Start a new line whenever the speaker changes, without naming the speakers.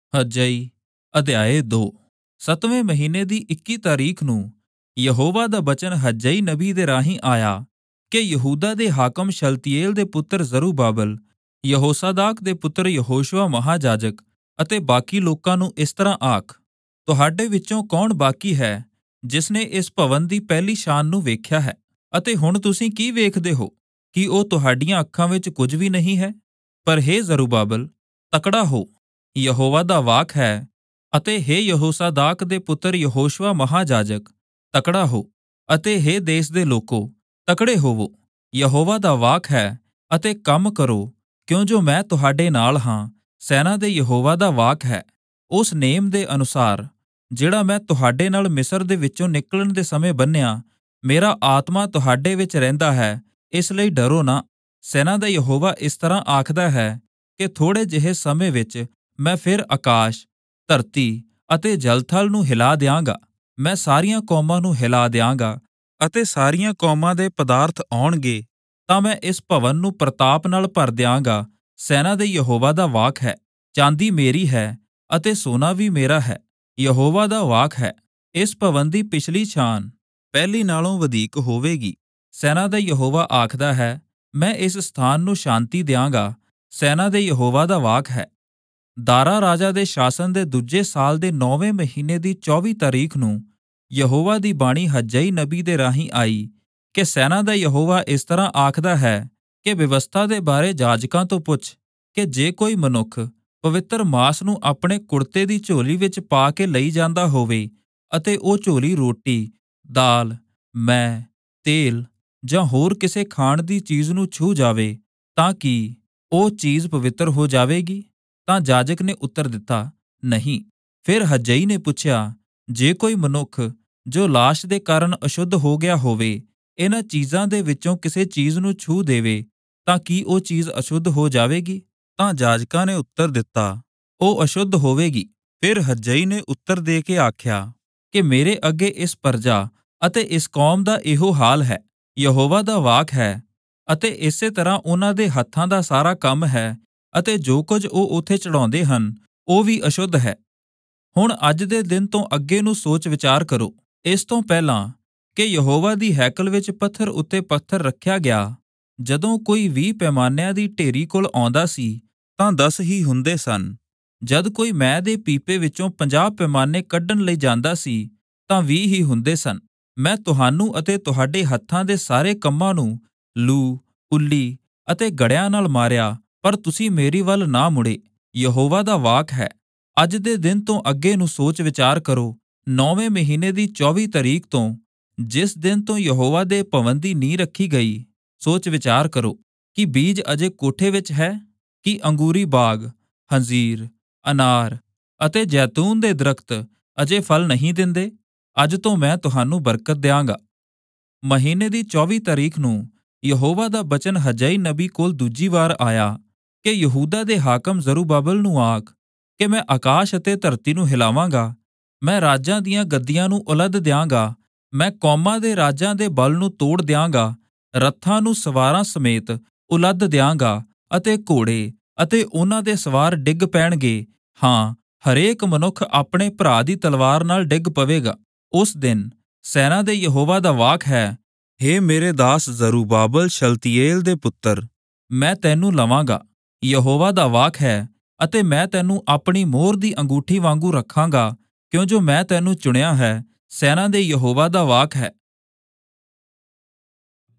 ਹੱਜਈ ਅਧਿਆਏ 2। 7ਵੇਂ ਮਹੀਨੇ ਦੀ 21 ਤਾਰੀਖ ਨੂੰ ਯਹੋਵਾ ਦਾ ਬਚਨ ਹੱਜਈ ਨਬੀ ਦੇ ਰਾਹੀਂ ਆਇਆ ਕਿ ਯਹੂਦਾ ਦੇ ਹਾਕਮ ਸ਼ਲਤੀਏਲ ਦੇ ਪੁੱਤਰ ਜ਼ਰੂਬਾਬਲ, ਯਹੋਸਾਦਾਕ ਦੇ ਪੁੱਤਰ ਯਹੋਸ਼ੁਆ ਮਹਾਜਾਜਕ ਅਤੇ ਬਾਕੀ ਲੋਕਾਂ ਨੂੰ ਇਸ ਤਰ੍ਹਾਂ ਆਖ, ਤੁਹਾਡੇ ਵਿੱਚੋਂ ਕੌਣ ਬਾਕੀ ਹੈ ਜਿਸ ਨੇ ਇਸ ਭਵਨ ਦੀ ਪਹਿਲੀ ਸ਼ਾਨ ਨੂੰ ਵੇਖਿਆ ਹੈ? ਅਤੇ ਹੁਣ ਤੁਸੀਂ ਕੀ ਵੇਖਦੇ ਹੋ ਕਿ ਉਹ ਤੁਹਾਡੀਆਂ ਅੱਖਾਂ ਵਿੱਚ ਕੁਝ ਵੀ ਨਹੀਂ ਹੈ? ਪਰ ਹੇ ਜ਼ਰੂਬਾਬਲ, ਤਕੜਾ ਹੋ, ਯਹੋਵਾ ਦਾ ਵਾਕ ਹੈ। ਅਤੇ ਹੇ ਯਹੋਸਾਦਾਕ ਦੇ ਪੁੱਤਰ ਯਹੋਸ਼ੁਆ ਮਹਾਜਾਜਕ, ਤਕੜਾ ਹੋ। ਅਤੇ ਹੇ ਦੇਸ਼ ਦੇ ਲੋਕੋ, ਤਕੜੇ ਹੋਵੋ। ਯਹੋਵਾ ਦਾ ਵਾਕ ਹੈ ਅਤੇ ਕੰਮ ਕਰੋ, ਕਿਉਂ ਜੋ ਮੈਂ ਤੁਹਾਡੇ ਨਾਲ ਹਾਂ। ਸੈਨਾ ਦੇ ਯਹੋਵਾ ਦਾ ਵਾਕ ਹੈ, ਉਸ ਨੇਮ ਦੇ ਅਨੁਸਾਰ ਜਿਹੜਾ ਮੈਂ ਤੁਹਾਡੇ ਨਾਲ ਮਿਸਰ ਦੇ ਵਿੱਚੋਂ ਨਿਕਲਣ ਦੇ ਸਮੇਂ ਬੰਨਿਆ, ਮੇਰਾ ਆਤਮਾ ਤੁਹਾਡੇ ਵਿੱਚ ਰਹਿੰਦਾ ਹੈ, ਇਸ ਲਈ ਡਰੋ ਨਾ। ਸੈਨਾ ਦਾ ਯਹੋਵਾ ਇਸ ਤਰ੍ਹਾਂ ਆਖਦਾ ਹੈ ਕਿ ਥੋੜ੍ਹੇ ਜਿਹੇ ਸਮੇਂ ਵਿੱਚ ਮੈਂ ਫਿਰ ਆਕਾਸ਼, ਧਰਤੀ ਅਤੇ ਜਲਥਲ ਨੂੰ ਹਿਲਾ ਦਿਆਂਗਾ। ਮੈਂ ਸਾਰੀਆਂ ਕੌਮਾਂ ਨੂੰ ਹਿਲਾ ਦਿਆਂਗਾ ਅਤੇ ਸਾਰੀਆਂ ਕੌਮਾਂ ਦੇ ਪਦਾਰਥ ਆਉਣਗੇ, ਤਾਂ ਮੈਂ ਇਸ ਭਵਨ ਨੂੰ ਪ੍ਰਤਾਪ ਨਾਲ ਭਰ ਦਿਆਂਗਾ। ਸੈਨਾ ਦੇ ਯਹੋਵਾ ਦਾ ਵਾਕ ਹੈ। ਚਾਂਦੀ ਮੇਰੀ ਹੈ ਅਤੇ ਸੋਨਾ ਵੀ ਮੇਰਾ ਹੈ। ਯਹੋਵਾ ਦਾ ਵਾਕ ਹੈ, ਇਸ ਭਵਨ ਦੀ ਪਿਛਲੀ ਸ਼ਾਨ ਪਹਿਲੀ ਨਾਲੋਂ ਵਧੇਕ ਹੋਵੇਗੀ। ਸੈਨਾ ਦਾ ਯਹੋਵਾ ਆਖਦਾ ਹੈ, ਮੈਂ ਇਸ ਸਥਾਨ ਨੂੰ ਸ਼ਾਂਤੀ ਦਿਆਂਗਾ। ਸੈਨਾ ਦੇ ਯਹੋਵਾ ਦਾ ਵਾਕ ਹੈ। ਦਾਰਾ ਰਾਜਾ ਦੇ ਸ਼ਾਸਨ ਦੇ ਦੂਜੇ ਸਾਲ ਦੇ 9ਵੇਂ ਮਹੀਨੇ ਦੀ 24 ਤਾਰੀਖ ਨੂੰ ਯਹੋਵਾ ਦੀ ਬਾਣੀ ਹੱਜਈ ਨਬੀ ਦੇ ਰਾਹੀਂ ਆਈ ਕਿ ਸੈਨਾ ਦਾ ਯਹੋਵਾ ਇਸ ਤਰ੍ਹਾਂ ਆਖਦਾ ਹੈ ਕਿ ਵਿਵਸਥਾ ਦੇ ਬਾਰੇ ਜਾਜਕਾਂ ਤੋਂ ਪੁੱਛ ਕਿ ਜੇ ਕੋਈ ਮਨੁੱਖ ਪਵਿੱਤਰ ਮਾਸ ਨੂੰ ਆਪਣੇ ਕੁੜਤੇ ਦੀ ਝੋਲੀ ਵਿੱਚ ਪਾ ਕੇ ਲਈ ਜਾਂਦਾ ਹੋਵੇ ਅਤੇ ਉਹ ਝੋਲੀ ਰੋਟੀ, ਦਾਲ, ਮੈਅ, ਤੇਲ ਜਾਂ ਹੋਰ ਕਿਸੇ ਖਾਣ ਦੀ ਚੀਜ਼ ਨੂੰ ਛੂਹ ਜਾਵੇ, ਤਾਂ ਕੀ ਉਹ ਚੀਜ਼ ਪਵਿੱਤਰ ਹੋ ਜਾਵੇਗੀ? ਤਾਂ ਜਾਜਕ ਨੇ ਉੱਤਰ ਦਿੱਤਾ, ਨਹੀਂ। ਫਿਰ ਹੱਜਈ ਨੇ ਪੁੱਛਿਆ, ਜੇ ਕੋਈ ਮਨੁੱਖ ਜੋ ਲਾਸ਼ ਦੇ ਕਾਰਨ ਅਸ਼ੁੱਧ ਹੋ ਗਿਆ ਹੋਵੇ ਇਹਨਾਂ ਚੀਜ਼ਾਂ ਦੇ ਵਿੱਚੋਂ ਕਿਸੇ ਚੀਜ਼ ਨੂੰ ਛੂਹ ਦੇਵੇ, ਤਾਂ ਕੀ ਉਹ ਚੀਜ਼ ਅਸ਼ੁੱਧ ਹੋ ਜਾਵੇਗੀ? ਤਾਂ ਜਾਜਕਾਂ ਨੇ ਉੱਤਰ ਦਿੱਤਾ, ਉਹ ਅਸ਼ੁੱਧ ਹੋਵੇਗੀ। ਫਿਰ ਹੱਜਈ ਨੇ ਉੱਤਰ ਦੇ ਕੇ ਆਖਿਆ ਕਿ ਮੇਰੇ ਅੱਗੇ ਇਸ ਪਰਜਾ ਅਤੇ ਇਸ ਕੌਮ ਦਾ ਇਹੋ ਹਾਲ ਹੈ। ਯਹੋਵਾ ਦਾ ਵਾਕ ਹੈ ਅਤੇ ਇਸੇ ਤਰ੍ਹਾਂ ਉਹਨਾਂ ਦੇ ਹੱਥਾਂ ਦਾ ਸਾਰਾ ਕੰਮ ਹੈ ਅਤੇ ਜੋ ਕੁਝ ਉਹ ਉੱਥੇ ਚੜਾਉਂਦੇ ਹਨ ਉਹ ਵੀ ਅਸ਼ੁੱਧ ਹੈ। ਹੁਣ ਅੱਜ ਦੇ ਦਿਨ ਤੋਂ ਅੱਗੇ ਨੂੰ ਸੋਚ ਵਿਚਾਰ ਕਰੋ, ਇਸ ਤੋਂ ਪਹਿਲਾਂ ਕਿ ਯਹੋਵਾ ਦੀ ਹੈਕਲ ਵਿੱਚ ਪੱਥਰ ਉੱਤੇ ਪੱਥਰ ਰੱਖਿਆ ਗਿਆ। ਜਦੋਂ ਕੋਈ 20 ਪੈਮਾਨਿਆਂ ਦੀ ਢੇਰੀ ਕੋਲ ਆਉਂਦਾ ਸੀ ਤਾਂ 10 ਹੀ ਹੁੰਦੇ ਸਨ। ਜਦ ਕੋਈ ਮੈਅ ਦੇ ਪੀਪੇ ਵਿੱਚੋਂ 50 ਪੈਮਾਨੇ ਕੱਢਣ ਲਈ ਜਾਂਦਾ ਸੀ ਤਾਂ 20 ਹੀ ਹੁੰਦੇ ਸਨ। ਮੈਂ ਤੁਹਾਨੂੰ ਅਤੇ ਤੁਹਾਡੇ ਹੱਥਾਂ ਦੇ ਸਾਰੇ ਕੰਮਾਂ ਨੂੰ ਲੂ, ਉੱਲੀ ਅਤੇ ਗੜਿਆਂ ਨਾਲ ਮਾਰਿਆ, ਪਰ ਤੁਸੀਂ ਮੇਰੀ ਵੱਲ ਨਾ ਮੁੜੇ। ਯਹੋਵਾ ਦਾ ਵਾਕ ਹੈ। ਅੱਜ ਦੇ ਦਿਨ ਤੋਂ ਅੱਗੇ ਨੂੰ ਸੋਚ ਵਿਚਾਰ ਕਰੋ। 9ਵੇਂ ਮਹੀਨੇ ਦੀ 24 ਤਾਰੀਖ ਤੋਂ, ਜਿਸ ਦਿਨ ਤੋਂ ਯਹੋਵਾ ਦੇ ਭਵਨ ਦੀ ਨੀਂਹ ਰੱਖੀ ਗਈ, ਸੋਚ ਵਿਚਾਰ ਕਰੋ ਕਿ ਬੀਜ ਅਜੇ ਕੋਠੇ ਵਿੱਚ ਹੈ, ਕਿ ਅੰਗੂਰੀ ਬਾਗ, ਹੰਜੀਰ, ਅਨਾਰ ਅਤੇ ਜੈਤੂਨ ਦੇ ਦਰਖਤ ਅਜੇ ਫਲ ਨਹੀਂ ਦਿੰਦੇ। ਅੱਜ ਤੋਂ ਮੈਂ ਤੁਹਾਨੂੰ ਬਰਕਤ ਦਿਆਂਗਾ। ਮਹੀਨੇ ਦੀ 24 ਤਾਰੀਖ ਨੂੰ ਯਹੋਵਾ ਦਾ ਬਚਨ ਹੱਜਈ ਨਬੀ ਕੋਲ ਦੂਜੀ ਵਾਰ ਆਇਆ ਕਿ ਯਹੂਦਾ ਦੇ ਹਾਕਮ ਜ਼ਰੂਬਾਬਲ ਨੂੰ ਆਖ ਕਿ ਮੈਂ ਆਕਾਸ਼ ਅਤੇ ਧਰਤੀ ਨੂੰ ਹਿਲਾਵਾਂਗਾ। ਮੈਂ ਰਾਜਾਂ ਦੀਆਂ ਗੱਦੀਆਂ ਨੂੰ ਉਲੱਦ ਦਿਆਂਗਾ। ਮੈਂ ਕੌਮਾਂ ਦੇ ਰਾਜਾਂ ਦੇ ਬਲ ਨੂੰ ਤੋੜ ਦਿਆਂਗਾ। ਰੱਥਾਂ ਨੂੰ ਸਵਾਰਾਂ ਸਮੇਤ ਉਲੱਦ ਦਿਆਂਗਾ ਅਤੇ ਘੋੜੇ ਅਤੇ ਉਹਨਾਂ ਦੇ ਸਵਾਰ ਡਿੱਗ ਪੈਣਗੇ। ਹਾਂ, ਹਰੇਕ ਮਨੁੱਖ ਆਪਣੇ ਭਰਾ ਦੀ ਤਲਵਾਰ ਨਾਲ ਡਿੱਗ ਪਵੇਗਾ। ਉਸ ਦਿਨ ਸੈਨਾ ਦੇ ਯਹੋਵਾ ਦਾ ਵਾਕ ਹੈ, ਹੇ ਮੇਰੇ ਦਾਸ ਜ਼ਰੂਬਾਬਲ ਸ਼ਲਤੀਏਲ ਦੇ ਪੁੱਤਰ, ਮੈਂ ਤੈਨੂੰ ਲਵਾਂਗਾ। ਯਹੋਵਾ ਦਾ ਵਾਕ ਹੈ ਅਤੇ ਮੈਂ ਤੈਨੂੰ ਆਪਣੀ ਮੋਹਰ ਦੀ ਅੰਗੂਠੀ ਵਾਂਗੂ ਰੱਖਾਂਗਾ, ਕਿਉਂ ਜੋ ਮੈਂ ਤੈਨੂੰ ਚੁਣਿਆ ਹੈ। ਸੈਨਾ ਦੇ ਯਹੋਵਾ ਦਾ ਵਾਕ ਹੈ।